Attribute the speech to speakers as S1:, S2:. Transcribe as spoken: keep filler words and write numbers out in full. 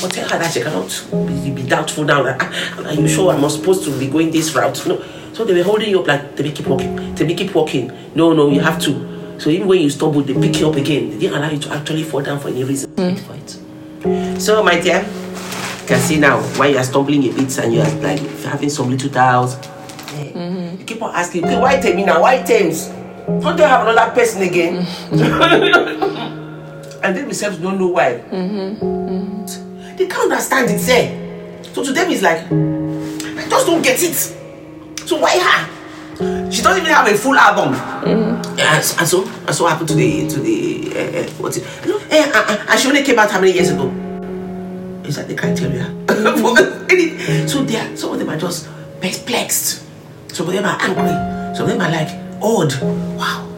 S1: But tell her that she cannot be, be doubtful now. Like, ah, are you sure I'm not supposed to be going this route? No. So they were holding you up like, they keep walking. They keep walking. No, no, you have to. So even when you stumble, they pick you up again. They didn't allow you to actually fall down for any reason. Mm. For it. So, my dear, you can see now why you are stumbling a bit and you are like having some little doubts. Yeah. Mm-hmm. You keep on asking, okay, why Temi now? Why Thames? Don't they have another person again? And they themselves don't know why. Mm-hmm. Mm-hmm. They can't understand it, say. So to them, it's like, I just don't get it. So why her? She doesn't even have a full album. Mm-hmm. Yeah, and so, and so happened to the, to the, uh, uh, what's it? You know, uh, uh, and she only came out how many years ago? Is that the criteria? Mm-hmm. So they are, some of them are just perplexed. Some of them are angry. Some of them are like, odd. Wow.